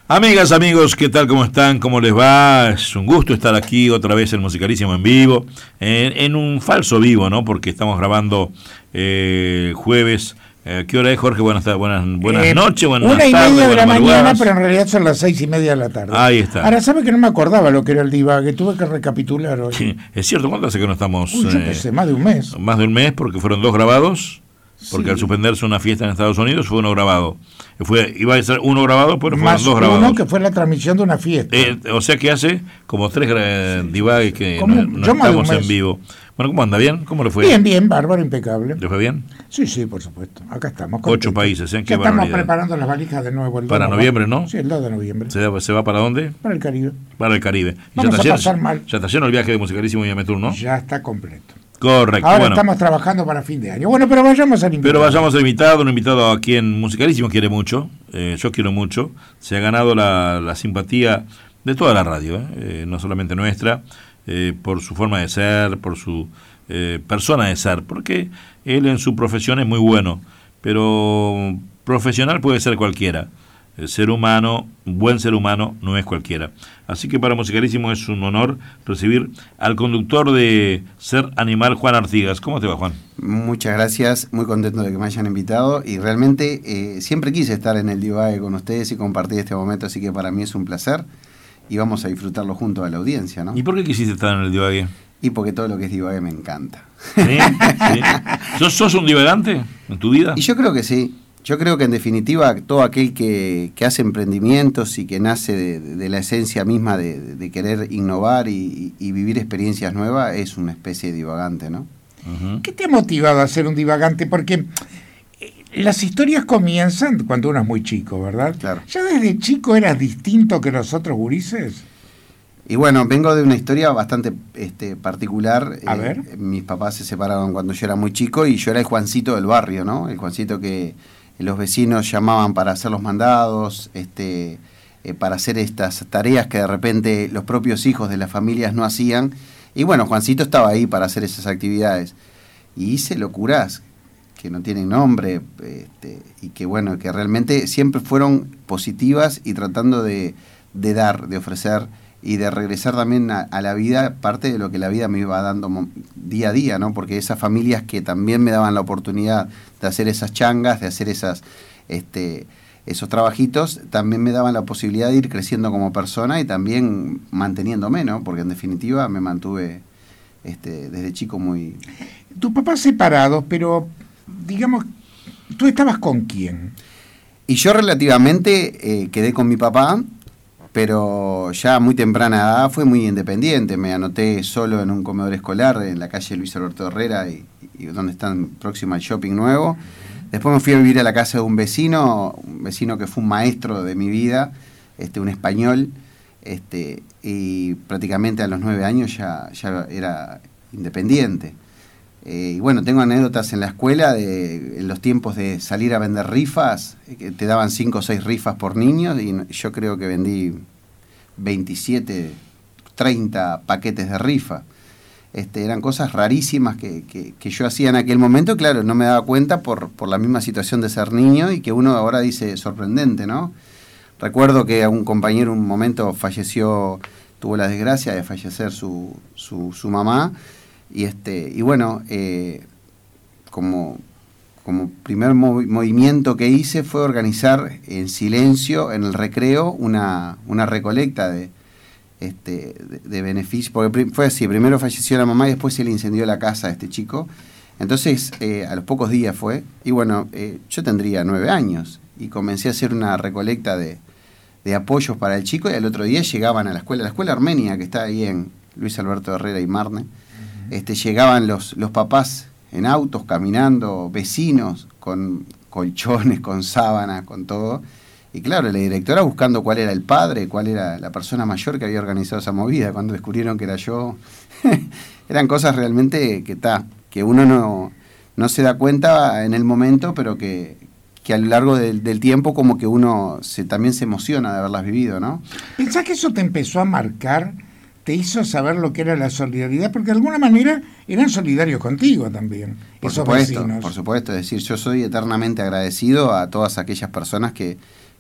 Amigas, amigos, ¿qué tal? ¿Cómo están? ¿Cómo les va? Es un gusto estar aquí otra vez en Musicalísimo en vivo, en un falso vivo, ¿no? Porque estamos grabando jueves. ¿Qué hora es, Jorge? Buenas noches, buenas tardes. 1:30 de la mañana, pero en realidad son las 6:30 de la tarde. Ahí está. Ahora, ¿sabe que no me acordaba lo que era el divague? Tuve que recapitular hoy. Sí, es cierto, ¿cuánto hace que no estamos? Yo qué sé, más de un mes. Más de un mes, porque fueron 2 grabados. Porque Sí. al suspenderse una fiesta en Estados Unidos fue 1 grabado. Iba a ser 1 grabado, pero Más fueron 2 grabados. uno que fue la transmisión de una fiesta. O sea que hace como 3 divagues que Como- no yo más de un estamos mes. en vivo. Bueno, ¿cómo anda? ¿Bien? ¿Cómo le fue? Bien, bárbaro, impecable. ¿Le fue bien? Sí, por supuesto. Acá estamos. 8 contentos. países, ¿eh? Qué Ya estamos barbaridad. preparando las valijas de nuevo. Para noviembre, ¿no? Sí, el 2 de noviembre. ¿Se va para dónde? Para el Caribe. Para el Caribe. ¿Y Vamos ya a está pasar lleno- mal. Ya está lleno el viaje de Musicalísimo y Ametur, ¿no? Ya está completo. Correcto. Ahora bueno, estamos trabajando para fin de año. Bueno, pero vayamos al invitado. pero vayamos al invitado, un invitado a quien Musicalísimo quiere mucho, yo quiero mucho, se ha ganado la simpatía de toda la radio, no solamente nuestra, por su forma de ser, por su persona de ser, porque él en su profesión es muy bueno, pero profesional puede ser cualquiera. El ser humano, un buen ser humano, no es cualquiera. Así que para Musicalísimo es un honor recibir al conductor de Ser Animal, Juan Artigas. ¿Cómo te va, Juan? Muchas gracias, muy contento de que me hayan invitado y realmente siempre quise estar en el Divague con ustedes y compartir este momento, así que para mí es un placer y vamos a disfrutarlo junto a la audiencia, ¿no? ¿Y por qué quisiste estar en el divague? Y porque todo lo que es Divague me encanta. ¿Sí? ¿Sí? ¿Sos un divagante en tu vida? Y yo creo que sí. Yo creo que en definitiva todo aquel que hace emprendimientos y que nace de la esencia misma de querer innovar y vivir experiencias nuevas es una especie de divagante, ¿no? Uh-huh. ¿Qué te ha motivado a ser un divagante? Porque las historias comienzan cuando uno es muy chico, ¿verdad? Claro. ¿Ya desde chico eras distinto que los otros gurises? Y bueno, vengo de una historia bastante particular. A ver. Mis papás se separaron cuando yo era muy chico y yo era el Juancito del barrio, ¿no? El Juancito que los vecinos llamaban para hacer los mandados, para hacer estas tareas que de repente los propios hijos de las familias no hacían. Y bueno, Juancito estaba ahí para hacer esas actividades. Y hice locuras que no tienen nombre, y que bueno, que realmente siempre fueron positivas y tratando de dar, de ofrecer y de regresar también a la vida, parte de lo que la vida me iba dando día a día, ¿no? Porque esas familias que también me daban la oportunidad de hacer esas changas, de hacer esos trabajitos, también me daban la posibilidad de ir creciendo como persona y también manteniéndome, ¿no? Porque en definitiva me mantuve desde chico muy... Tus papás separados, pero digamos, ¿tú estabas con quién? Y yo relativamente quedé con mi papá, pero ya a muy temprana edad fue muy independiente. Me anoté solo en un comedor escolar en la calle Luis Alberto Herrera, y donde están próximo al shopping nuevo. Después me fui a vivir a la casa de un vecino que fue un maestro de mi vida, un español, y prácticamente a los 9 años ya era independiente. Y bueno, tengo anécdotas en la escuela en los tiempos de salir a vender rifas, que te daban 5 o 6 rifas por niño, y yo creo que vendí 27, 30 paquetes de rifa. Eran cosas rarísimas que yo hacía en aquel momento, claro, no me daba cuenta por la misma situación de ser niño, y que uno ahora dice sorprendente, ¿no? Recuerdo que a un compañero un momento tuvo la desgracia de fallecer su mamá. Y bueno, como primer movimiento que hice fue organizar en silencio, en el recreo, una recolecta de beneficios, porque fue así: primero falleció la mamá y después se le incendió la casa a este chico. Entonces, a los pocos días fue, y bueno, yo tendría 9 años, y comencé a hacer una recolecta de apoyos para el chico, y al otro día llegaban a la escuela armenia, que está ahí en Luis Alberto Herrera y Marne. Llegaban los papás en autos, caminando, vecinos, con colchones, con sábanas, con todo. Y claro, la directora buscando cuál era el padre, cuál era la persona mayor que había organizado esa movida. Cuando descubrieron que era yo, eran cosas realmente que uno no se da cuenta en el momento, pero que a lo largo del tiempo como que uno también se emociona de haberlas vivido, ¿no? ¿Pensás que eso te empezó a marcar? ¿Te hizo saber lo que era la solidaridad? Porque de alguna manera eran solidarios contigo también, esos vecinos. Por supuesto, es decir, yo soy eternamente agradecido a todas aquellas personas que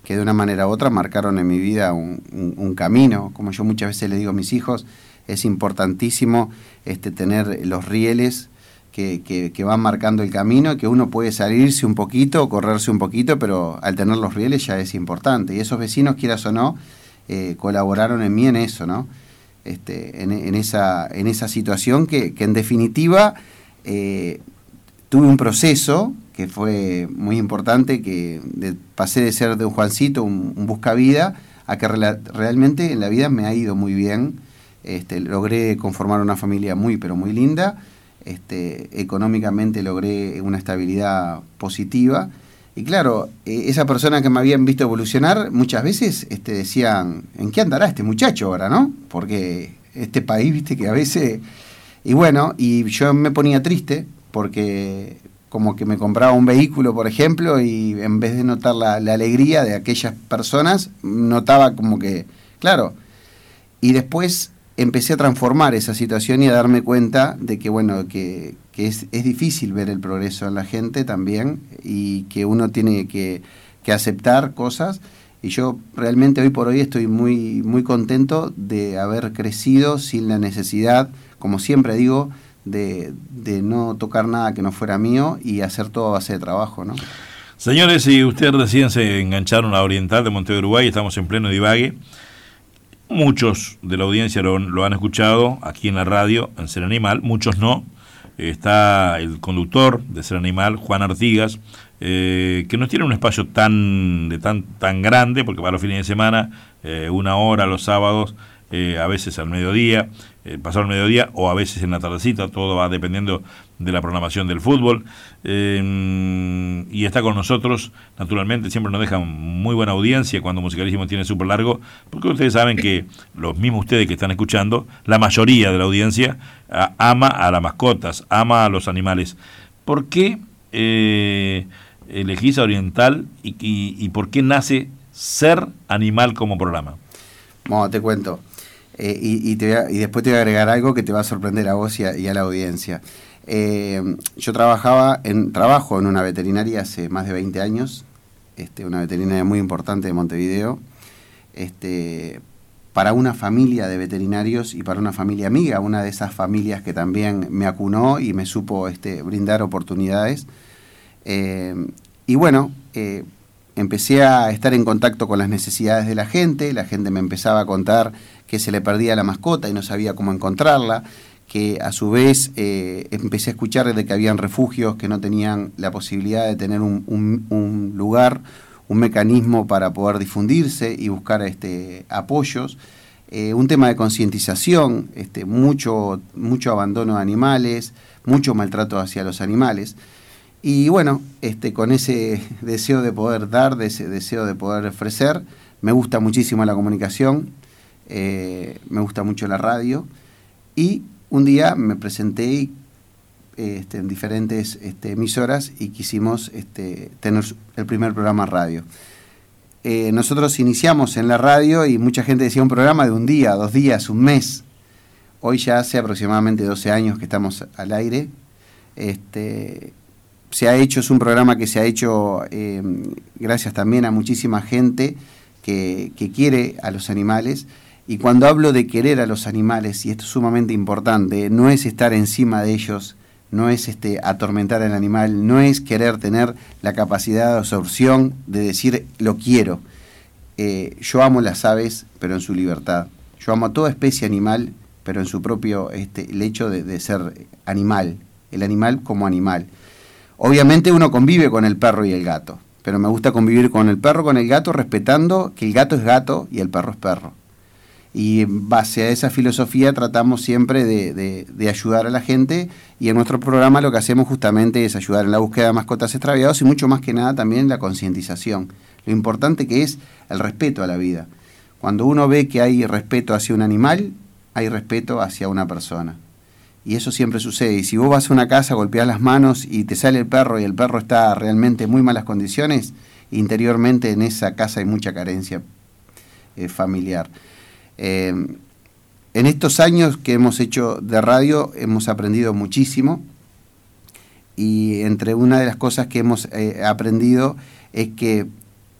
que de una manera u otra marcaron en mi vida un camino. Como yo muchas veces le digo a mis hijos, es importantísimo tener los rieles que van marcando el camino, que uno puede salirse un poquito, correrse un poquito, pero al tener los rieles ya es importante. Y esos vecinos, quieras o no, colaboraron en mí en eso, ¿no? En esa situación que en definitiva tuve un proceso que fue muy importante, pasé de ser de un Juancito, un buscavida, a que realmente en la vida me ha ido muy bien. Logré conformar una familia muy, pero muy linda. Económicamente logré una estabilidad positiva. Y claro, esa persona que me habían visto evolucionar, muchas veces decían, ¿en qué andará este muchacho ahora, no? Porque este país, viste, que a veces... Y bueno, y yo me ponía triste, porque como que me compraba un vehículo, por ejemplo, y en vez de notar la alegría de aquellas personas, notaba como que, claro, y después empecé a transformar esa situación y a darme cuenta de que, bueno, que es difícil ver el progreso en la gente también, y que uno tiene que aceptar cosas, y yo realmente hoy por hoy estoy muy, muy contento de haber crecido sin la necesidad, como siempre digo, de no tocar nada que no fuera mío y hacer todo a base de trabajo, ¿no? Señores, si ustedes recién se engancharon a Oriental de Montevideo, Uruguay, estamos en pleno divague. Muchos de la audiencia lo han escuchado aquí en la radio, en Ser Animal, muchos no. Está el conductor de Ser Animal, Juan Artigas, que no tiene un espacio tan grande, porque va los fines de semana, 1 hora los sábados, a veces al mediodía, pasado el mediodía, o a veces en la tardecita, todo va dependiendo de la programación del fútbol, y está con nosotros, naturalmente, siempre nos deja muy buena audiencia cuando Musicalísimo tiene súper largo, porque ustedes saben que, los mismos ustedes que están escuchando, la mayoría de la audiencia ama a las mascotas, ama a los animales. ¿Por qué elegís a Oriental y por qué nace Ser Animal como programa? Bueno, te cuento. Y después te voy a agregar algo que te va a sorprender a vos y a la audiencia. Yo trabajo en una veterinaria hace más de 20 años, una veterinaria muy importante de Montevideo, para una familia de veterinarios y para una familia amiga, una de esas familias que también me acunó y me supo brindar oportunidades. Y bueno, empecé a estar en contacto con las necesidades de la gente me empezaba a contar que se le perdía la mascota y no sabía cómo encontrarla, que a su vez empecé a escuchar de que habían refugios que no tenían la posibilidad de tener un lugar, un mecanismo para poder difundirse y buscar apoyos, un tema de concientización, mucho abandono de animales, mucho maltrato hacia los animales. Y bueno, con ese deseo de poder dar, de ese deseo de poder ofrecer, me gusta muchísimo la comunicación, me gusta mucho la radio, y un día me presenté en diferentes emisoras y quisimos tener el primer programa radio. Nosotros iniciamos en la radio y mucha gente decía un programa de 1 día, 2 días, 1 mes. Hoy ya hace aproximadamente 12 años que estamos al aire. Es un programa que se ha hecho gracias también a muchísima gente que quiere a los animales. Y cuando hablo de querer a los animales, y esto es sumamente importante, no es estar encima de ellos, no es atormentar al animal, no es querer tener la capacidad de absorción de decir lo quiero. Yo amo las aves, pero en su libertad. Yo amo a toda especie animal, pero en su propio el hecho de ser animal, el animal como animal. Obviamente uno convive con el perro y el gato, pero me gusta convivir con el perro, con el gato, respetando que el gato es gato y el perro es perro. Y en base a esa filosofía tratamos siempre de ayudar a la gente, y en nuestro programa lo que hacemos justamente es ayudar en la búsqueda de mascotas extraviadas y mucho más que nada también la concientización. Lo importante que es el respeto a la vida. Cuando uno ve que hay respeto hacia un animal, hay respeto hacia una persona. Y eso siempre sucede. Y si vos vas a una casa, golpeás las manos y te sale el perro y el perro está realmente en muy malas condiciones, interiormente en esa casa hay mucha carencia familiar. En estos años que hemos hecho de radio hemos aprendido muchísimo, y entre una de las cosas que hemos aprendido es que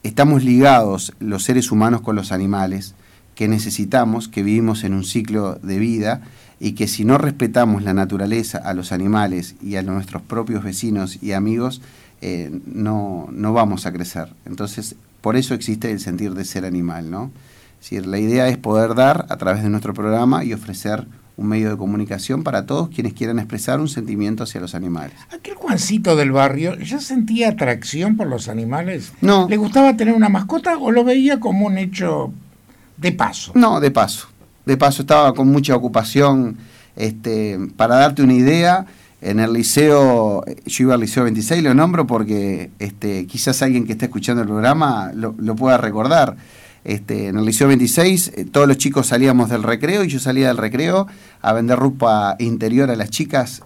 estamos ligados los seres humanos con los animales, que necesitamos, que vivimos en un ciclo de vida y que si no respetamos la naturaleza, a los animales y a nuestros propios vecinos y amigos, no vamos a crecer. Entonces, por eso existe el sentir de ser animal, ¿no? Es decir, la idea es poder dar a través de nuestro programa y ofrecer un medio de comunicación para todos quienes quieran expresar un sentimiento hacia los animales. ¿Aquel Juancito del barrio ya sentía atracción por los animales? No. ¿Le gustaba tener una mascota o lo veía como un hecho de paso? No, de paso. De paso, estaba con mucha ocupación. Para darte una idea, en el liceo, yo iba al liceo 26, lo nombro porque quizás alguien que esté escuchando el programa lo pueda recordar. En el liceo 26, todos los chicos salíamos del recreo y yo salía del recreo a vender ropa interior a las chicas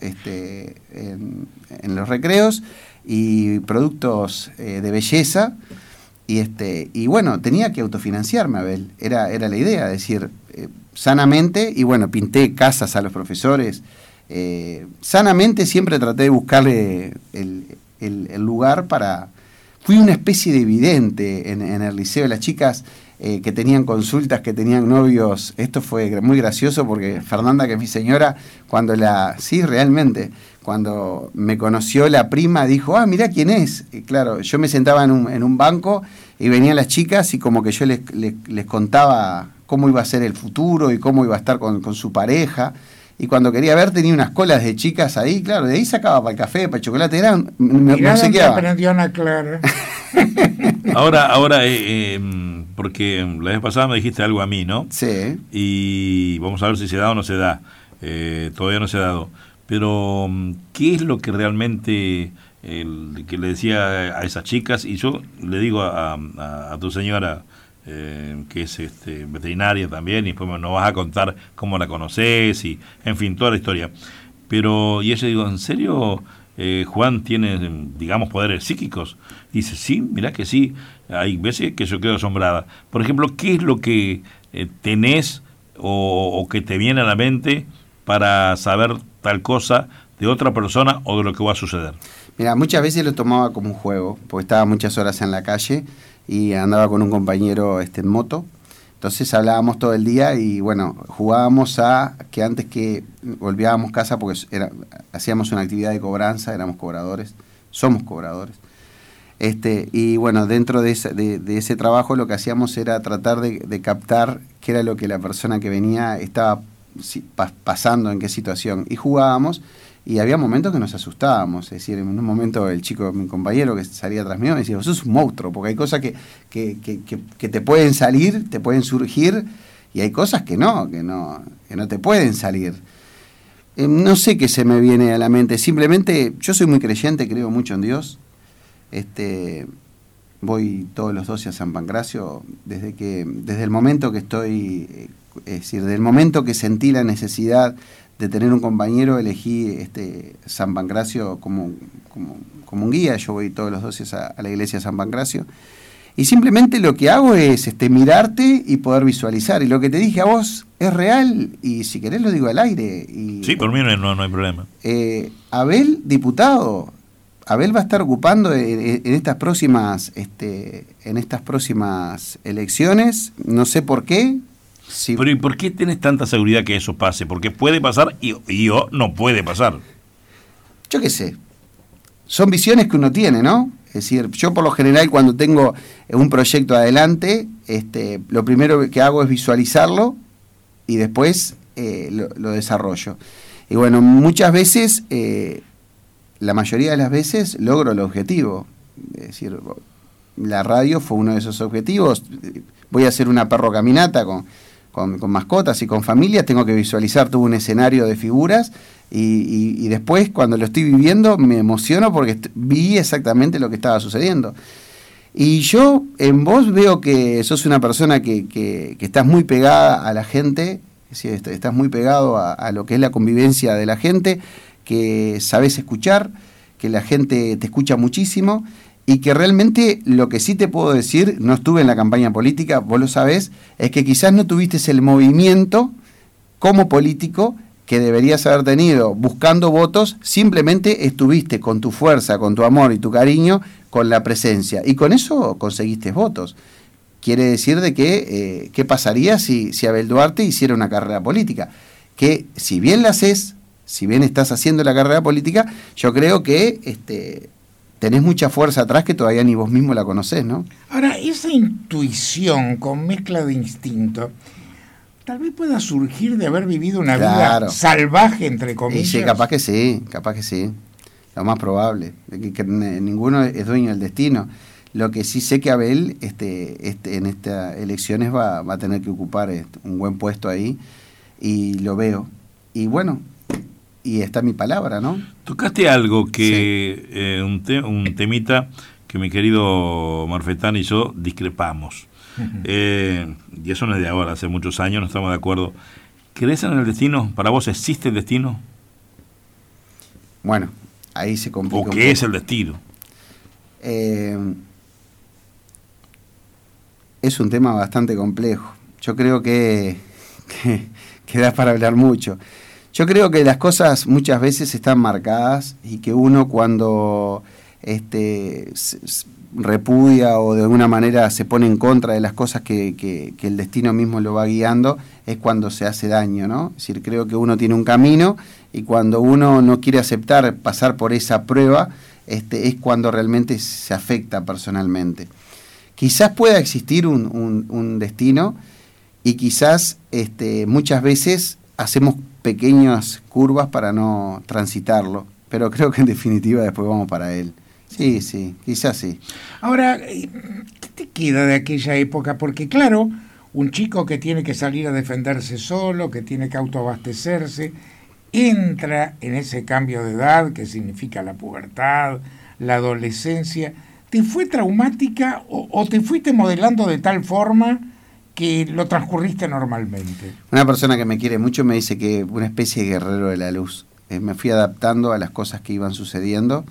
en los recreos y productos de belleza. Y bueno, tenía que autofinanciarme, Abel, era la idea, es decir, sanamente, y bueno, pinté casas a los profesores, sanamente siempre traté de buscarle el lugar para... Fui una especie de vidente en el liceo, las chicas que tenían consultas, que tenían novios, esto fue muy gracioso porque Fernanda, que es mi señora, sí, realmente, cuando me conoció la prima, dijo, mirá quién es. Y claro, yo me sentaba en un banco y venían las chicas y como que yo les contaba cómo iba a ser el futuro y cómo iba a estar con su pareja. Y cuando quería ver tenía unas colas de chicas ahí, claro, de ahí sacaba para el café, para el chocolate, Mirá dónde aprendió Ana Clara. Ahora, porque la vez pasada me dijiste algo a mí, ¿no? Sí. Y vamos a ver si se da o no se da. Todavía no se ha dado. Pero, ¿qué es lo que realmente que le decía a esas chicas? Y yo le digo a tu señora, que es veterinaria también, y después nos vas a contar cómo la conoces, y en fin, toda la historia. Pero, y ella digo, ¿en serio Juan tiene, digamos, poderes psíquicos? Dice, sí, mirá que sí. Hay veces que yo quedo asombrada. Por ejemplo, ¿qué es lo que tenés o que te viene a la mente para saber tal cosa de otra persona o de lo que va a suceder? Mira, muchas veces lo tomaba como un juego, porque estaba muchas horas en la calle y andaba con un compañero en moto. Entonces hablábamos todo el día y bueno, jugábamos a que antes que volvíamos a casa, porque hacíamos una actividad de cobranza, éramos cobradores, somos cobradores. Y bueno, dentro de ese trabajo lo que hacíamos era tratar de captar qué era lo que la persona que venía estaba pasando, en qué situación. Y jugábamos y había momentos que nos asustábamos. Es decir, en un momento el chico, mi compañero que salía atrás mío, me decía, vos sos un monstruo, porque hay cosas que te pueden salir, te pueden surgir, y hay cosas que no te pueden salir. No sé qué se me viene a la mente, simplemente yo soy muy creyente, creo mucho en Dios. Voy todos los 12 a San Pancracio desde el momento que estoy, es decir, desde el momento que sentí la necesidad de tener un compañero, elegí San Pancracio como un guía. Yo voy todos los 12 a la iglesia de San Pancracio y simplemente lo que hago es mirarte y poder visualizar, y lo que te dije a vos es real, y si querés lo digo al aire. Sí, por mí no hay problema. Abel, diputado, Abel va a estar ocupando en estas próximas elecciones, no sé por qué. Sí. Pero ¿y por qué tenés tanta seguridad que eso pase? Porque puede pasar y no puede pasar. Yo qué sé. Son visiones que uno tiene, ¿no? Es decir, yo por lo general cuando tengo un proyecto adelante, lo primero que hago es visualizarlo y después lo desarrollo. Y bueno, muchas veces... la mayoría de las veces logro el objetivo. Es decir, la radio fue uno de esos objetivos. Voy a hacer una perro caminata con mascotas y con familias, tengo que visualizar todo un escenario de figuras y después cuando lo estoy viviendo me emociono porque vi exactamente lo que estaba sucediendo. Y yo en vos veo que sos una persona que estás muy pegada a la gente, es decir, estás muy pegado a lo que es la convivencia de la gente, que sabés escuchar, que la gente te escucha muchísimo y que realmente lo que sí te puedo decir, no estuve en la campaña política, vos lo sabés, es que quizás no tuviste el movimiento como político que deberías haber tenido buscando votos, simplemente estuviste con tu fuerza, con tu amor y tu cariño, con la presencia. Y con eso conseguiste votos. Quiere decir de que, ¿qué pasaría si Abel Duarte hiciera una carrera política? Que si bien la haces, si bien estás haciendo la carrera política, yo creo que tenés mucha fuerza atrás que todavía ni vos mismo la conocés, ¿no? Ahora, esa intuición con mezcla de instinto, tal vez pueda surgir de haber vivido una vida salvaje, entre comillas. Sí, capaz que sí. Lo más probable. Que ninguno es dueño del destino. Lo que sí sé que Abel en estas elecciones va a tener que ocupar un buen puesto ahí, y lo veo. Y bueno, y está mi palabra, ¿no? Tocaste algo que, sí. Un temita que mi querido Marfetán y yo discrepamos. Y eso no es de ahora, hace muchos años no estamos de acuerdo. ¿Crees en el destino? ¿Para vos existe el destino? Bueno, ahí se complica. ¿O qué es el destino? Es un tema bastante complejo. Yo creo que da para hablar mucho. Yo creo que las cosas muchas veces están marcadas y que uno cuando repudia o de alguna manera se pone en contra de las cosas que el destino mismo lo va guiando, es cuando se hace daño, ¿no? Es decir, creo que uno tiene un camino y cuando uno no quiere aceptar pasar por esa prueba, es cuando realmente se afecta personalmente. Quizás pueda existir un destino y quizás muchas veces hacemos pequeñas curvas para no transitarlo, pero creo que en definitiva después vamos para él. Sí, quizás sí. Ahora, ¿qué te queda de aquella época? Porque claro, un chico que tiene que salir a defenderse solo, que tiene que autoabastecerse, entra en ese cambio de edad que significa la pubertad, la adolescencia. ¿Te fue traumática o te fuiste modelando de tal forma que lo transcurriste normalmente? Una persona que me quiere mucho me dice que una especie de guerrero de la luz. Me fui adaptando a las cosas que iban sucediendo.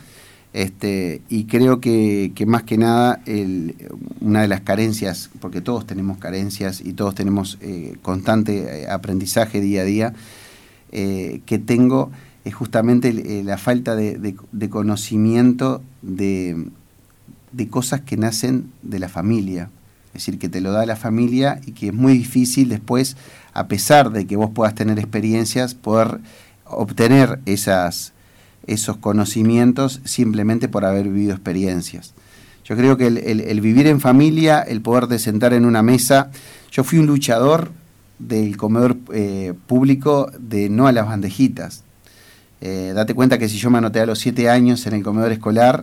Y creo que más que nada una de las carencias, porque todos tenemos carencias y todos tenemos constante aprendizaje día a día, que tengo es justamente la falta de conocimiento de cosas que nacen de la familia. Es decir, que te lo da la familia y que es muy difícil después, a pesar de que vos puedas tener experiencias, poder obtener esos conocimientos simplemente por haber vivido experiencias. Yo creo que el vivir en familia, el poderte sentar en una mesa. Yo fui un luchador del comedor público de no a las bandejitas. Date cuenta que si yo me anoté a los 7 años en el comedor escolar,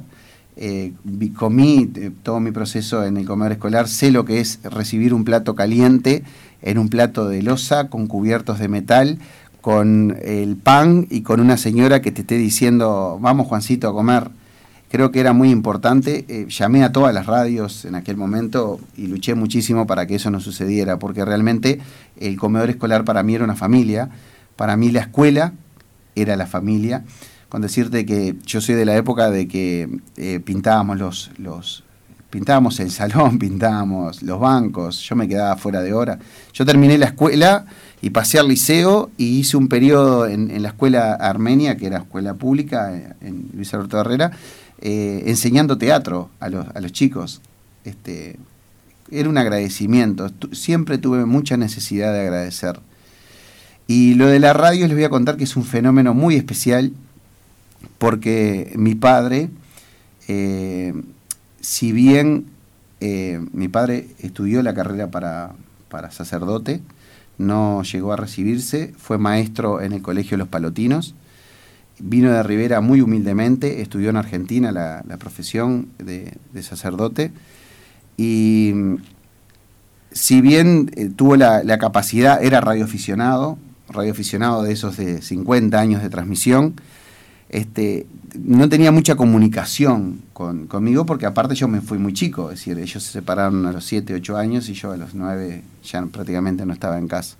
comí todo mi proceso en el comedor escolar, sé lo que es recibir un plato caliente en un plato de loza con cubiertos de metal, con el pan y con una señora que te esté diciendo, vamos Juancito a comer. Creo que era muy importante. Llamé a todas las radios en aquel momento y luché muchísimo para que eso no sucediera, porque realmente el comedor escolar para mí era una familia. Para mí la escuela era la familia. Con decirte que yo soy de la época de que pintábamos pintábamos el salón, pintábamos los bancos, yo me quedaba fuera de hora. Yo terminé la escuela y pasé al liceo y hice un periodo en la escuela armenia, que era escuela pública, en Luis Alberto Herrera, enseñando teatro a los chicos. Era un agradecimiento, siempre tuve mucha necesidad de agradecer. Y lo de la radio les voy a contar que es un fenómeno muy especial, porque mi padre, si bien mi padre estudió la carrera para sacerdote, no llegó a recibirse, fue maestro en el Colegio Los Palotinos, vino de Rivera muy humildemente, estudió en Argentina la profesión de sacerdote, y si bien tuvo la capacidad, era radioaficionado de esos de 50 años de transmisión, no tenía mucha comunicación conmigo, porque aparte yo me fui muy chico, es decir, ellos se separaron a los 7, 8 años y yo a los 9 ya prácticamente no estaba en casa.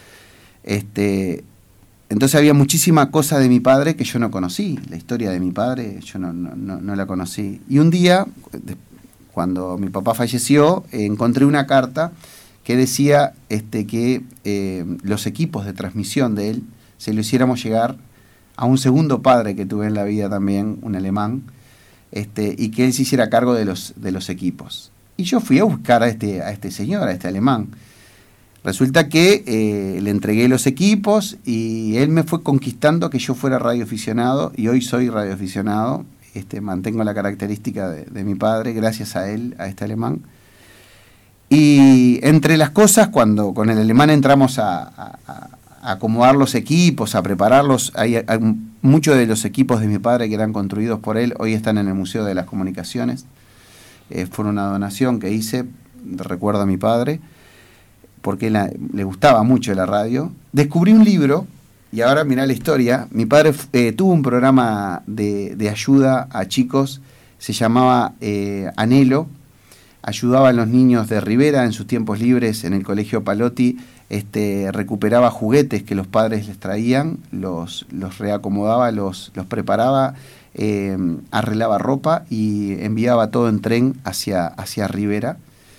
Entonces había muchísima cosa de mi padre que yo no conocí, la historia de mi padre yo no la conocí. Y un día, cuando mi papá falleció, encontré una carta que decía que los equipos de transmisión de él se lo hiciéramos llegar a un segundo padre que tuve en la vida también, un alemán, y que él se hiciera cargo de los equipos. Y yo fui a buscar a este señor, a este alemán. Resulta que le entregué los equipos y él me fue conquistando que yo fuera radioaficionado, y hoy soy radioaficionado. Mantengo la característica de mi padre, gracias a él, a este alemán. Y entre las cosas, cuando con el alemán entramos a acomodar los equipos, a prepararlos, hay muchos de los equipos de mi padre que eran construidos por él, hoy están en el Museo de las Comunicaciones. Fue una donación que hice, de recuerdo a mi padre, porque le gustaba mucho la radio. Descubrí un libro, y ahora mirá la historia. Mi padre tuvo un programa de ayuda a chicos, se llamaba Anhelo. Ayudaba a los niños de Rivera en sus tiempos libres en el Colegio Palotti. Recuperaba juguetes que los padres les traían, los reacomodaba, los preparaba, arreglaba ropa y enviaba todo en tren hacia Rivera.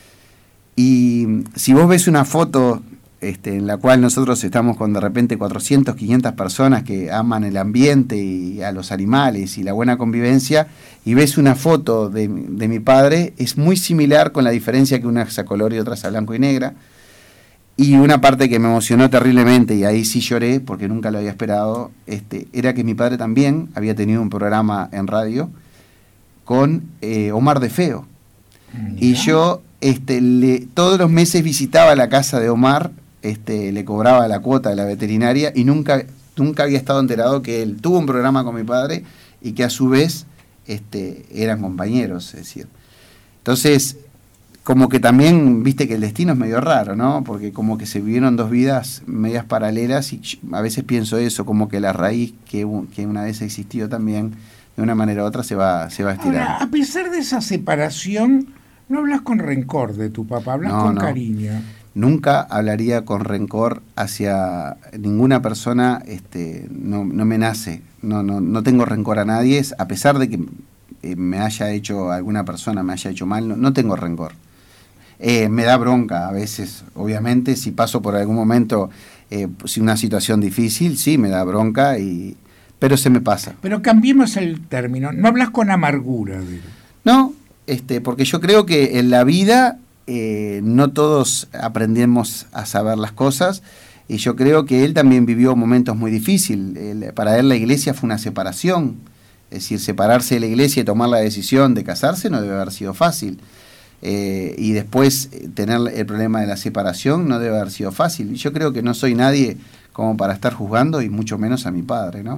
Y si vos ves una foto en la cual nosotros estamos con de repente 400, 500 personas que aman el ambiente y a los animales y la buena convivencia, y ves una foto de mi padre, es muy similar, con la diferencia que una es a color y otra es a blanco y negra. Y una parte que me emocionó terriblemente, y ahí sí lloré porque nunca lo había esperado, era que mi padre también había tenido un programa en radio con Omar de Feo. Y yo todos los meses visitaba la casa de Omar, le cobraba la cuota de la veterinaria, y nunca había estado enterado que él tuvo un programa con mi padre y que a su vez eran compañeros, es decir. Entonces, como que también, viste que el destino es medio raro, ¿no? Porque como que se vivieron dos vidas medias paralelas, y a veces pienso eso, como que la raíz que una vez existió también, de una manera u otra se va a estirar. Ahora, a pesar de esa separación, no hablas con rencor de tu papá, hablas con cariño. Nunca hablaría con rencor hacia ninguna persona, no me nace, no tengo rencor a nadie, a pesar de que me haya hecho alguna persona, me haya hecho mal, no tengo rencor. Me da bronca a veces, obviamente, si paso por algún momento, si una situación difícil, sí, me da bronca, pero se me pasa. Pero cambiemos el término, no hablas con amargura. No, porque yo creo que en la vida no todos aprendemos a saber las cosas, y yo creo que él también vivió momentos muy difíciles. Para él la iglesia fue una separación, es decir, separarse de la iglesia y tomar la decisión de casarse no debe haber sido fácil. Y después tener el problema de la separación no debe haber sido fácil. Y yo creo que no soy nadie como para estar juzgando, y mucho menos a mi padre, ¿no?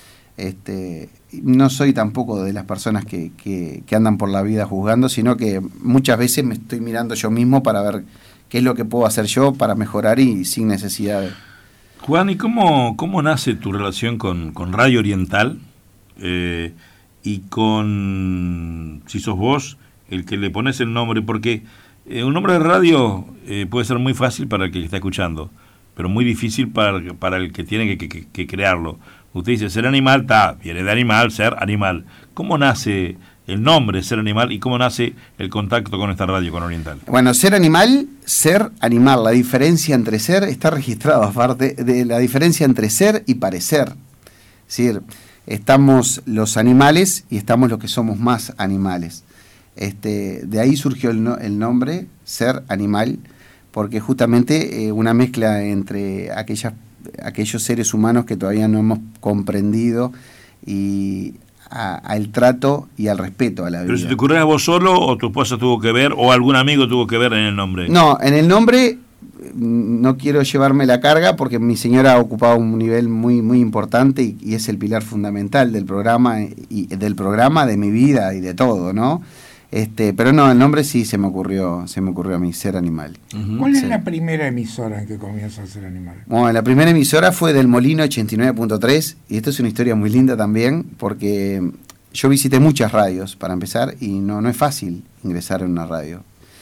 No soy tampoco de las personas que andan por la vida juzgando, sino que muchas veces me estoy mirando yo mismo para ver qué es lo que puedo hacer yo para mejorar, y sin necesidad de... Juan, ¿y cómo nace tu relación con Radio Oriental? Y con, si sos vos el que le pones el nombre, porque un nombre de radio puede ser muy fácil para el que está escuchando, pero muy difícil para el que tiene que crearlo. Usted dice ser animal, viene de animal, ser animal. ¿Cómo nace el nombre Ser Animal y cómo nace el contacto con esta radio, con Oriental? Bueno, ser animal, la diferencia entre ser está registrado, aparte de la diferencia entre ser y parecer. Es decir, estamos los animales y estamos los que somos más animales. De ahí surgió el nombre, Ser Animal, porque justamente una mezcla entre aquellos seres humanos que todavía no hemos comprendido, y al trato y al respeto a la vida. ¿Pero se te ocurrió a vos solo, o tu esposa tuvo que ver, o algún amigo tuvo que ver en el nombre? No, en el nombre no quiero llevarme la carga, porque mi señora ha ocupado un nivel muy, muy importante, y es el pilar fundamental del programa, de mi vida y de todo, ¿no? Pero no, el nombre sí se me ocurrió a mí, Ser Animal. Uh-huh. ¿Cuál es la primera emisora en que comienza a Ser Animal? Bueno, la primera emisora fue del Molino 89.3, y esto es una historia muy linda también, porque yo visité muchas radios para empezar, y no es fácil ingresar en una radio.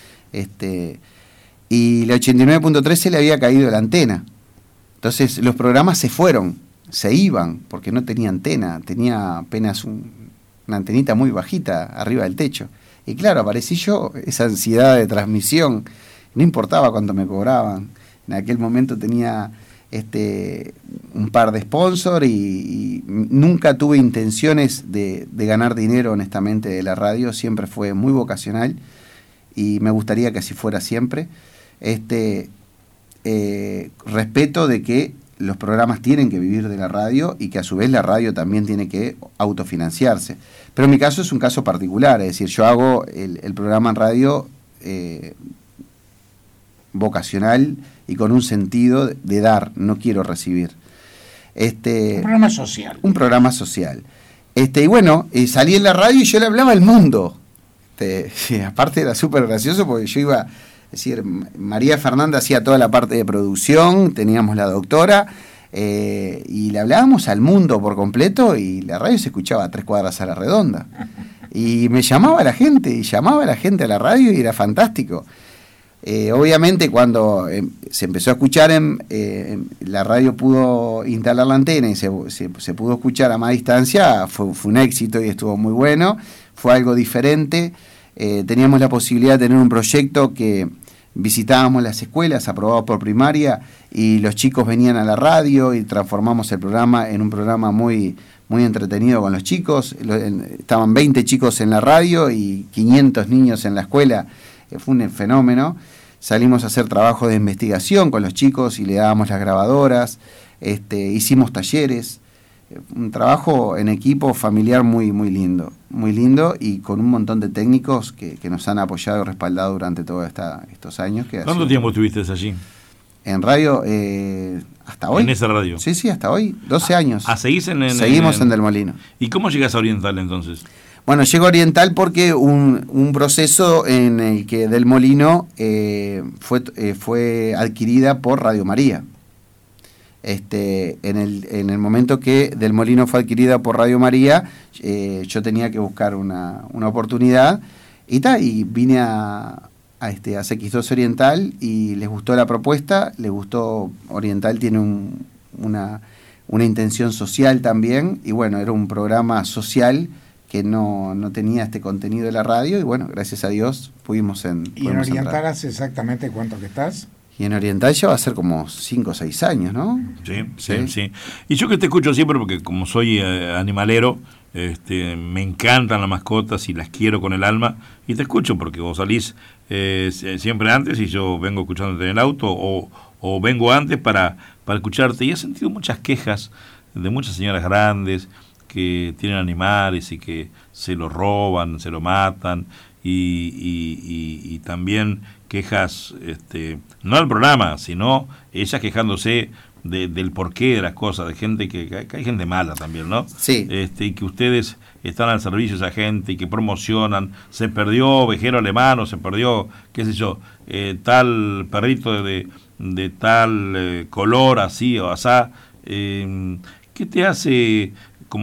Y la 89.3 se le había caído la antena. Entonces los programas se iban, porque no tenía antena, tenía apenas una antenita muy bajita arriba del techo. Y claro, aparecí yo, esa ansiedad de transmisión, no importaba cuánto me cobraban. En aquel momento tenía un par de sponsors y nunca tuve intenciones de ganar dinero, honestamente, de la radio. Siempre fue muy vocacional y me gustaría que así fuera siempre. Respeto de que los programas tienen que vivir de la radio y que a su vez la radio también tiene que autofinanciarse. Pero en mi caso es un caso particular, es decir, yo hago el programa en radio vocacional y con un sentido de dar, no quiero recibir. Un programa social. Un programa social. Y bueno, salí en la radio y yo le hablaba al mundo. Aparte era súper gracioso porque yo iba, es decir, María Fernanda hacía toda la parte de producción, teníamos la doctora, y le hablábamos al mundo por completo y la radio se escuchaba a 3 cuadras a la redonda. Y me llamaba la gente, a la radio y era fantástico. Obviamente cuando se empezó a escuchar, la radio pudo instalar la antena y se pudo escuchar a más distancia, fue un éxito y estuvo muy bueno, fue algo diferente. Teníamos la posibilidad de tener un proyecto que visitábamos las escuelas aprobados por primaria y los chicos venían a la radio y transformamos el programa en un programa muy, muy entretenido con los chicos. Estaban 20 chicos en la radio y 500 niños en la escuela. Fue un fenómeno. Salimos a hacer trabajo de investigación con los chicos y le dábamos las grabadoras, hicimos talleres, un trabajo en equipo familiar muy, muy lindo y con un montón de técnicos que nos han apoyado y respaldado durante todos estos años. ¿Cuánto tiempo estuviste allí? En radio, hasta hoy. ¿En esa radio? Sí, hasta hoy, 12 años. ¿Seguís Seguimos en Del Molino. ¿Y cómo llegas a Oriental entonces? Bueno, llego a Oriental porque un proceso en el que Del Molino fue adquirida por Radio María. En el momento que Del Molino fue adquirida por Radio María, yo tenía que buscar una oportunidad y vine a CX2 Oriental y les gustó la propuesta, les gustó. Oriental tiene una intención social también y bueno, era un programa social que no tenía este contenido de la radio y bueno, gracias a Dios pudimos ¿Y en Oriental hace exactamente cuánto que estás? Y en Oriental ya va a ser como 5 o 6 años, ¿no? Sí. Y yo que te escucho siempre porque como soy animalero, me encantan las mascotas y las quiero con el alma y te escucho porque vos salís siempre antes y yo vengo escuchándote en el auto o vengo antes para escucharte y he sentido muchas quejas de muchas señoras grandes que tienen animales y que se lo roban, se lo matan y también quejas, no al programa, sino ellas quejándose del porqué de las cosas, de gente que hay gente mala también, ¿no? Sí. Y que ustedes están al servicio de esa gente y que promocionan, se perdió ovejero alemán o se perdió, qué sé yo, tal perrito de tal color, así o asá. ¿Qué te hace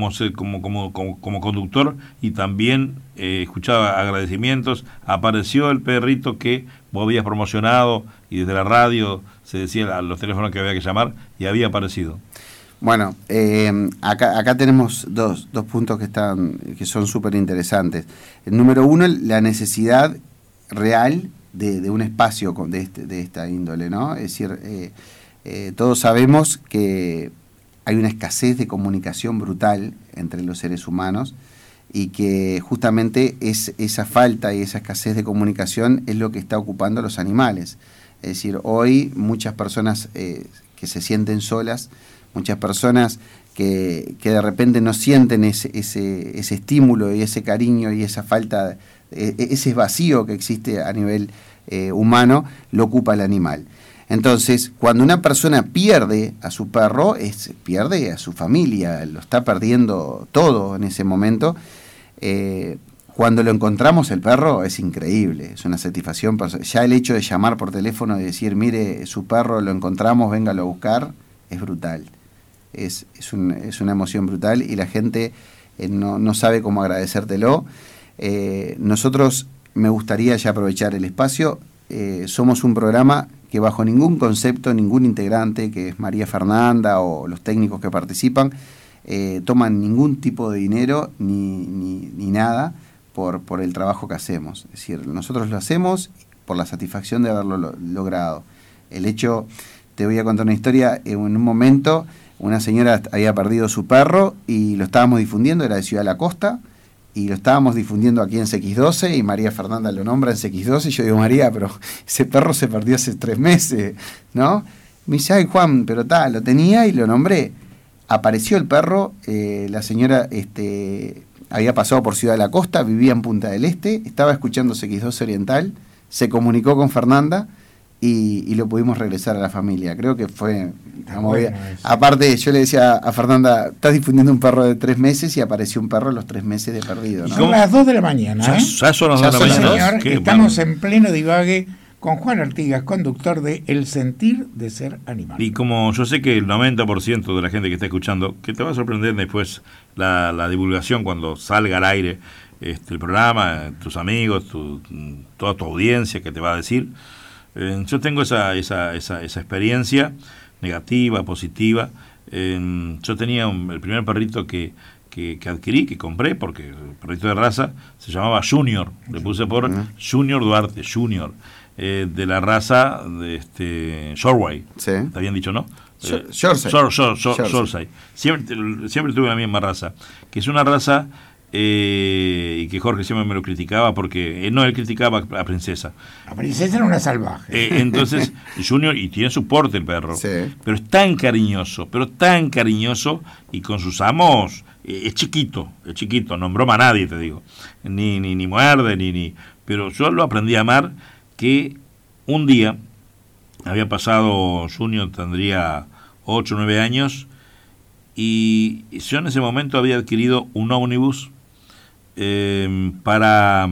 como conductor y también escuchaba agradecimientos? Apareció el perrito que vos habías promocionado y desde la radio se decía a los teléfonos que había que llamar y había aparecido. Bueno, acá tenemos dos puntos que son súper interesantes. El número uno, la necesidad real de un espacio de esta índole, ¿no? Es decir, todos sabemos que hay una escasez de comunicación brutal entre los seres humanos y que justamente esa falta y esa escasez de comunicación es lo que está ocupando a los animales. Es decir, hoy muchas personas que se sienten solas, muchas personas que de repente no sienten ese estímulo y ese cariño y esa falta, ese vacío que existe a nivel humano, lo ocupa el animal. Entonces, cuando una persona pierde a su perro, pierde a su familia, lo está perdiendo todo en ese momento. Cuando lo encontramos el perro es increíble, es una satisfacción. Ya el hecho de llamar por teléfono y decir, mire, su perro lo encontramos, véngalo a buscar, es brutal. Es una emoción brutal y la gente no sabe cómo agradecértelo. Nosotros, me gustaría ya aprovechar el espacio, somos un programa que bajo ningún concepto, ningún integrante, que es María Fernanda o los técnicos que participan, toman ningún tipo de dinero ni nada por el trabajo que hacemos. Es decir, nosotros lo hacemos por la satisfacción de haberlo logrado. El hecho, te voy a contar una historia. En un momento, una señora había perdido su perro y lo estábamos difundiendo, era de Ciudad de la Costa, y lo estábamos difundiendo aquí en CX12, y María Fernanda lo nombra en CX12, y yo digo, María, pero ese perro se perdió hace 3 meses, ¿no? Me dice, ay, Juan, pero lo tenía y lo nombré. Apareció el perro, la señora había pasado por Ciudad de la Costa, vivía en Punta del Este, estaba escuchando CX12 Oriental, se comunicó con Fernanda y lo pudimos regresar a la familia. Creo que fue... Aparte, yo le decía a Fernanda, estás difundiendo un perro de 3 meses y apareció un perro a los 3 meses de perdido, ¿no? Son las 2 de la mañana, ¿eh? Ya son las 2 de la mañana. Señor, estamos en pleno divague con Juan Artigas, conductor de El sentir de ser animal. Y como yo sé que el 90% de la gente que está escuchando, que te va a sorprender después la divulgación cuando salga al aire el programa, tus amigos, toda tu audiencia que te va a decir, yo tengo esa experiencia negativa, positiva. Yo tenía el primer perrito que adquirí, que compré, porque el perrito de raza se llamaba Junior, le puse por Junior Duarte, Junior, de la raza de Shoreway. Sí. Está bien dicho, ¿no? Shoreside. Siempre tuve la misma raza, que es una raza y que Jorge siempre me lo criticaba, porque él criticaba a Princesa. La Princesa era una salvaje. Entonces, Junior, y tiene su porte el perro, sí, pero es tan cariñoso, y con sus amos, es chiquito, no broma a nadie, te digo, ni muerde, pero yo lo aprendí a amar, que un día había pasado, Junior tendría 8 o 9 años, y yo en ese momento había adquirido un ómnibus para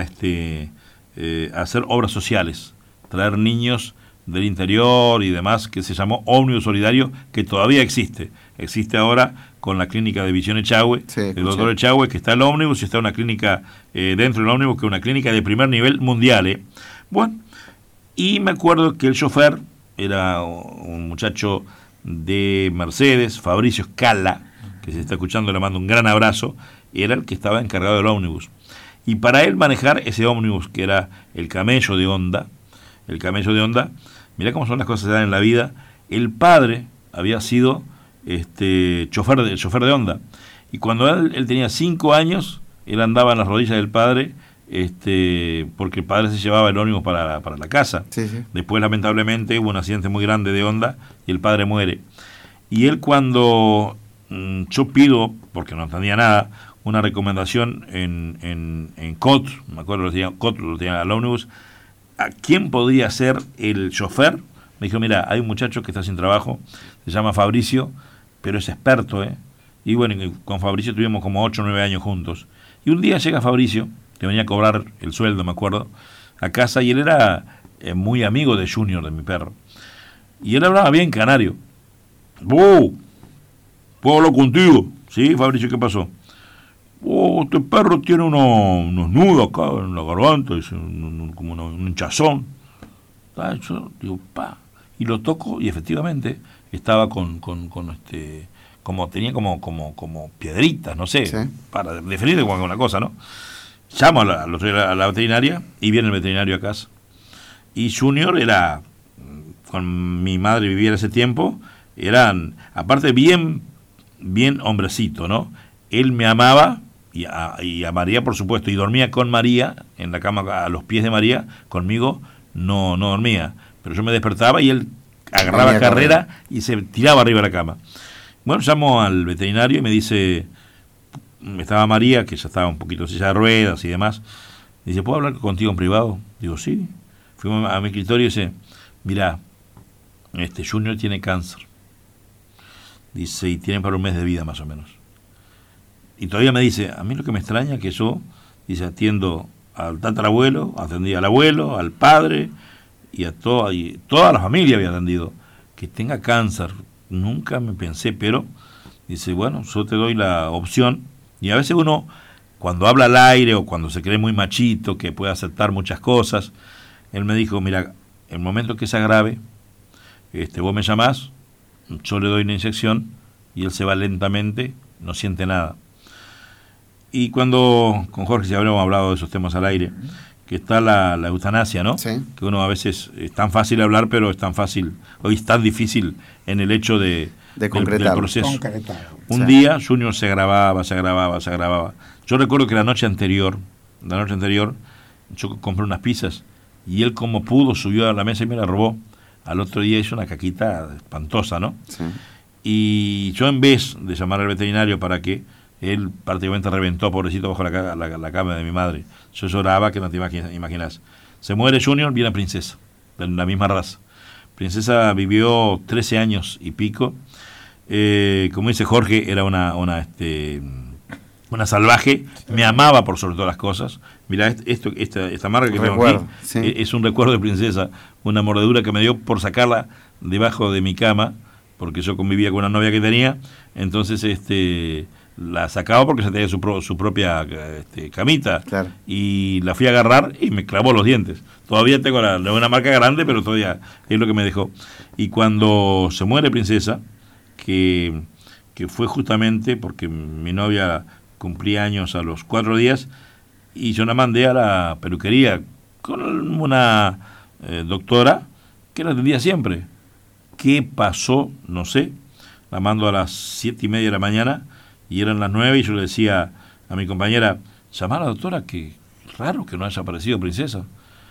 hacer obras sociales, traer niños del interior y demás, que se llamó Ómnibus Solidario, que todavía existe ahora con la clínica de Visión Echagüe, sí, el doctor Echagüe, que está el ómnibus, y está una clínica dentro del ómnibus, que es una clínica de primer nivel mundial. Bueno, y me acuerdo que el chofer era un muchacho de Mercedes, Fabricio Scala, que se está escuchando, le mando un gran abrazo, era el que estaba encargado del ómnibus. Y para él manejar ese ómnibus, que era el camello de Honda, mirá cómo son las cosas que dan en la vida, el padre había sido chofer de Honda, y cuando él tenía 5 años, él andaba en las rodillas del padre, porque el padre se llevaba el ómnibus para la casa. Sí, sí. Después, lamentablemente, hubo un accidente muy grande de Honda y el padre muere. Y él, cuando yo pido, porque no entendía nada, una recomendación en COT, me acuerdo lo tenía al ómnibus, ¿a quién podría ser el chofer? Me dijo, mira, hay un muchacho que está sin trabajo, se llama Fabricio, pero es experto, Y bueno, con Fabricio tuvimos como 8 o 9 años juntos. Y un día llega Fabricio, que venía a cobrar el sueldo, me acuerdo, a casa, y él era muy amigo de Junior, de mi perro. Y él hablaba bien canario. ¿Puedo hablar contigo? Sí, Fabricio, ¿qué pasó? Este perro tiene unos nudos acá en la garganta, como un hinchazón. Yo digo, y lo toco, y efectivamente estaba tenía como piedritas, no sé, sí, para definir con alguna cosa, ¿no? Llamo a la veterinaria, y viene el veterinario a casa. Y Junior era, con mi madre vivía en ese tiempo, eran, aparte, bien hombrecito, ¿no? Él me amaba, y a María, por supuesto, y dormía con María, en la cama a los pies de María, conmigo no dormía. Pero yo me despertaba y él agarraba carrera y se tiraba arriba de la cama. Bueno, llamo al veterinario y me dice, estaba María, que ya estaba un poquito en silla de ruedas y demás, dice, ¿puedo hablar contigo en privado? Digo, sí. Fuimos a mi escritorio y dice, mirá, Junior tiene cáncer. Dice, y tiene para un mes de vida más o menos. Y todavía me dice, a mí lo que me extraña es que yo, dice, atiendo al tatarabuelo, atendí al abuelo, al padre, y toda la familia había atendido, que tenga cáncer. Nunca me pensé, pero dice, bueno, yo te doy la opción. Y a veces uno, cuando habla al aire o cuando se cree muy machito, que puede aceptar muchas cosas, él me dijo, mira, el momento que sea grave, vos me llamás, yo le doy una inyección y él se va lentamente, no siente nada. Y cuando con Jorge ya habíamos hablado de esos temas al aire, que está la eutanasia, ¿no? Sí. Que uno a veces es tan fácil hablar, pero es tan fácil, hoy es tan difícil en el hecho del proceso. Concretarlo. Un día Junior se agravaba. Yo recuerdo que la noche anterior, yo compré unas pizzas y él como pudo subió a la mesa y me la robó. Al otro día hizo una caquita espantosa, ¿no? Sí. Y yo en vez de llamar al veterinario para que él prácticamente reventó, pobrecito, bajo la cama de mi madre. Yo lloraba que no te imaginas. Se muere Junior, viene Princesa, de la misma raza. Princesa vivió 13 años y pico. Como dice Jorge, era una salvaje. Me amaba por sobre todas las cosas. Mirá, esta marca que tengo aquí, sí, es un recuerdo de Princesa. Una mordedura que me dio por sacarla debajo de mi cama, porque yo convivía con una novia que tenía. Entonces, la sacaba porque se tenía su propia camita, claro, y la fui a agarrar y me clavó los dientes. Todavía tengo una marca grande, pero todavía es lo que me dejó. Y cuando se muere Princesa, que fue justamente porque mi novia cumplía años a los 4 días y yo la mandé a la peluquería con una doctora que la atendía siempre. ¿Qué pasó? No sé. La mando a las 7:30 de la mañana y eran las 9 y yo le decía a mi compañera, llamá a la doctora, que raro que no haya aparecido Princesa.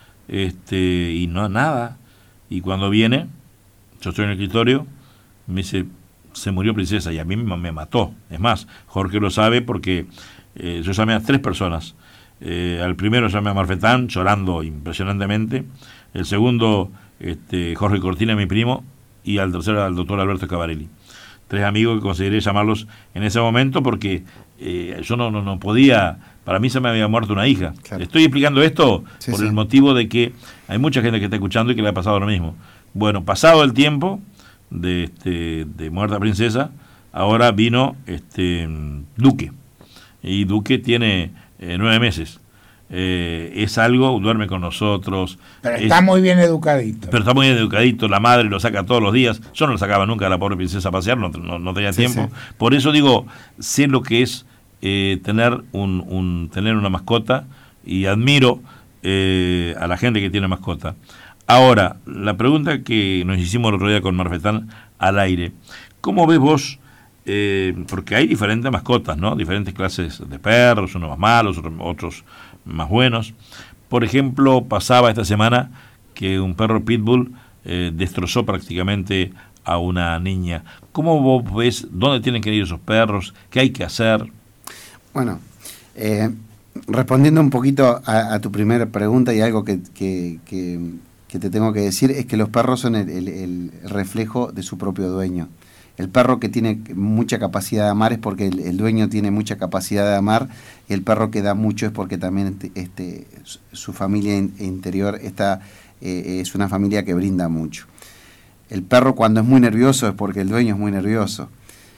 Y no, nada. Y cuando viene, yo estoy en el escritorio, me dice, se murió Princesa, y a mí me mató. Es más, Jorge lo sabe porque yo llamé a 3 personas. Al primero llamé a Marfetán, llorando impresionantemente. El segundo, Jorge Cortina, mi primo, y al tercero al doctor Alberto Scavarelli. 3 amigos que consideré llamarlos en ese momento porque yo no podía, para mí se me había muerto una hija. Claro. Estoy explicando esto por el motivo de que hay mucha gente que está escuchando y que le ha pasado lo mismo. Bueno, pasado el tiempo de muerta Princesa, ahora vino Duque, y Duque tiene 9 meses. Es algo, duerme con nosotros. Pero está muy bien educadito. Pero está muy bien educadito, la madre lo saca todos los días. Yo no lo sacaba nunca a la pobre Princesa a pasear, no tenía tiempo. Sí. Por eso digo, sé lo que es tener tener una mascota, y admiro a la gente que tiene mascota. Ahora, la pregunta que nos hicimos el otro día con Marfetán al aire, ¿cómo ves vos? Porque hay diferentes mascotas, ¿no? Diferentes clases de perros, unos más malos, otros más buenos. Por ejemplo, pasaba esta semana que un perro pitbull destrozó prácticamente a una niña. ¿Cómo vos ves dónde tienen que ir esos perros? ¿Qué hay que hacer? Bueno, respondiendo un poquito a tu primera pregunta, y algo que te tengo que decir es que los perros son el reflejo de su propio dueño. El perro que tiene mucha capacidad de amar es porque el dueño tiene mucha capacidad de amar, y el perro que da mucho es porque también su familia interior es una familia que brinda mucho. El perro cuando es muy nervioso es porque el dueño es muy nervioso.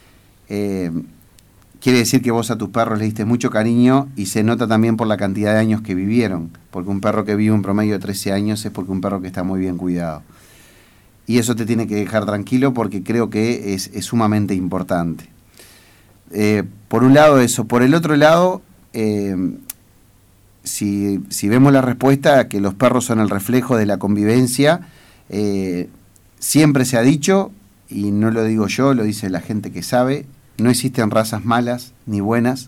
Quiere decir que vos a tus perros le diste mucho cariño, y se nota también por la cantidad de años que vivieron, porque un perro que vive un promedio de 13 años es porque un perro que está muy bien cuidado. Y eso te tiene que dejar tranquilo, porque creo que es sumamente importante. Por un lado eso. Por el otro lado, si vemos la respuesta, que los perros son el reflejo de la convivencia, siempre se ha dicho, y no lo digo yo, lo dice la gente que sabe, no existen razas malas ni buenas.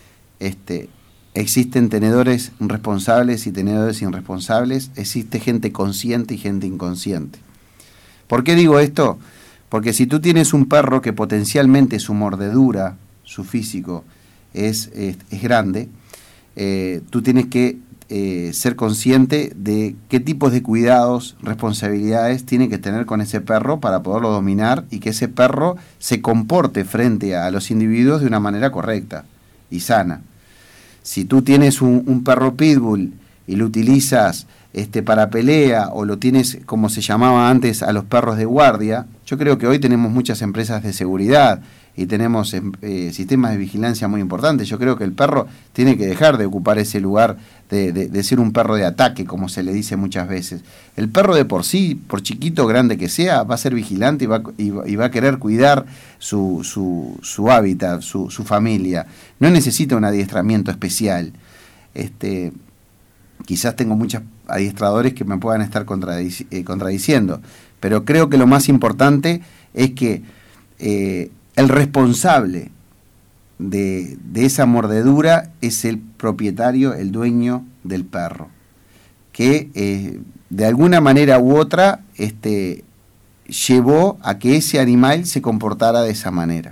Existen tenedores responsables y tenedores irresponsables. Existe gente consciente y gente inconsciente. ¿Por qué digo esto? Porque si tú tienes un perro que potencialmente su mordedura, su físico, es grande, tú tienes que ser consciente de qué tipos de cuidados, responsabilidades tiene que tener con ese perro para poderlo dominar, y que ese perro se comporte frente a los individuos de una manera correcta y sana. Si tú tienes un perro pitbull y lo utilizas para pelea, o lo tienes como se llamaba antes a los perros de guardia, yo creo que hoy tenemos muchas empresas de seguridad y tenemos sistemas de vigilancia muy importantes. Yo creo que el perro tiene que dejar de ocupar ese lugar de ser un perro de ataque, como se le dice muchas veces. El perro de por sí, por chiquito o grande que sea, va a ser vigilante y va a querer cuidar su hábitat, su familia. No necesita un adiestramiento especial. quizás tengo muchos adiestradores que me puedan estar contradiciendo, pero creo que lo más importante es que el responsable de esa mordedura es el propietario, el dueño del perro, que de alguna manera u otra llevó a que ese animal se comportara de esa manera.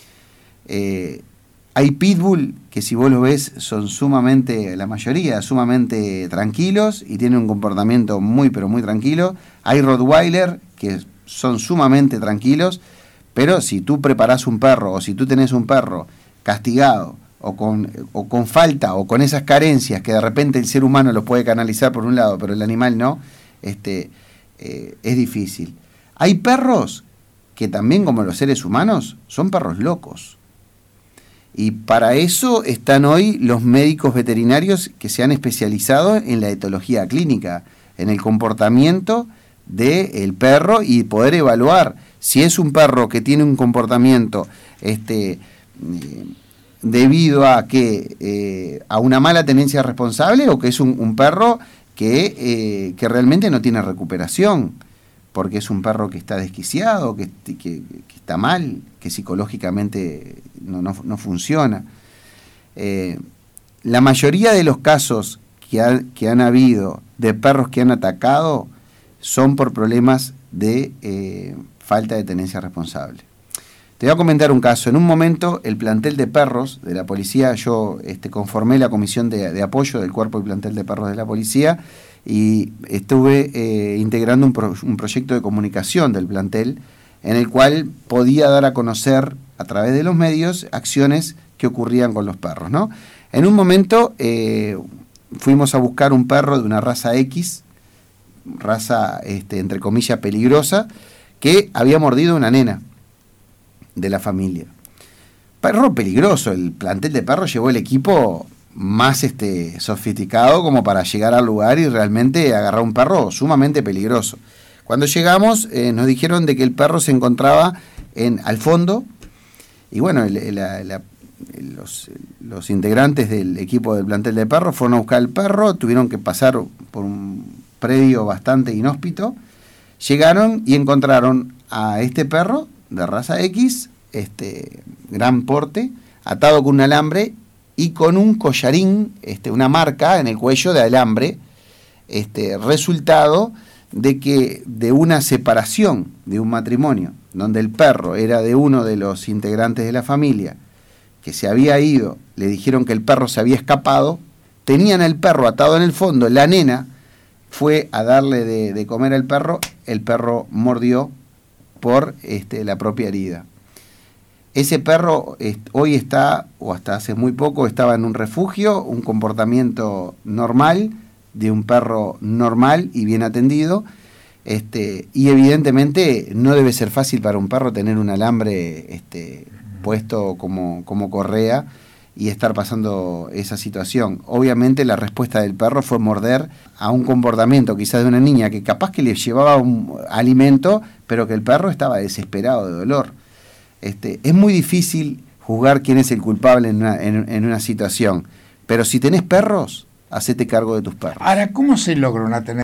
Hay pitbull que, si vos lo ves, son la mayoría sumamente tranquilos y tienen un comportamiento muy pero muy tranquilo. Hay rottweiler que son sumamente tranquilos, pero si tú preparás un perro o si tú tenés un perro castigado o con falta o con esas carencias que de repente el ser humano lo puede canalizar por un lado, pero el animal no, es difícil. Hay perros que también, como los seres humanos, son perros locos. Y para eso están hoy los médicos veterinarios que se han especializado en la etología clínica, en el comportamiento del perro y poder evaluar si es un perro que tiene un comportamiento debido a a una mala tenencia responsable, o que es un perro que realmente no tiene recuperación, porque es un perro que está desquiciado, que está mal, que psicológicamente no funciona. La mayoría de los casos que han habido de perros que han atacado son por problemas de falta de tenencia responsable. Te voy a comentar un caso. En un momento, el plantel de perros de la policía, yo conformé la comisión de apoyo del cuerpo y plantel de perros de la policía, y estuve integrando un proyecto de comunicación del plantel en el cual podía dar a conocer a través de los medios acciones que ocurrían con los perros, ¿no? En un momento fuimos a buscar un perro de una raza X, raza entre comillas peligrosa, que había mordido a una nena de la familia. Perro peligroso. El plantel de perros llevó el equipo más sofisticado como para llegar al lugar y realmente agarrar un perro sumamente peligroso. Cuando llegamos nos dijeron de que el perro se encontraba al fondo, y bueno, los integrantes del equipo del plantel de perros fueron a buscar el perro, tuvieron que pasar por un predio bastante inhóspito, llegaron y encontraron a este perro de raza X, gran porte, atado con un alambre y con un collarín, una marca en el cuello de alambre, resultado de una separación de un matrimonio, donde el perro era de uno de los integrantes de la familia, que se había ido, le dijeron que el perro se había escapado, tenían al perro atado en el fondo, la nena fue a darle de comer al perro, el perro mordió por la propia herida. Ese perro hoy está, o hasta hace muy poco, estaba en un refugio, un comportamiento normal, de un perro normal y bien atendido, y evidentemente no debe ser fácil para un perro tener un alambre puesto como correa y estar pasando esa situación. Obviamente la respuesta del perro fue morder a un comportamiento quizás de una niña que capaz que le llevaba un alimento, pero que el perro estaba desesperado de dolor. Es muy difícil juzgar quién es el culpable en una situación, pero si tenés perros, hacete cargo de tus perros. Ahora, ¿cómo se logra una tenencia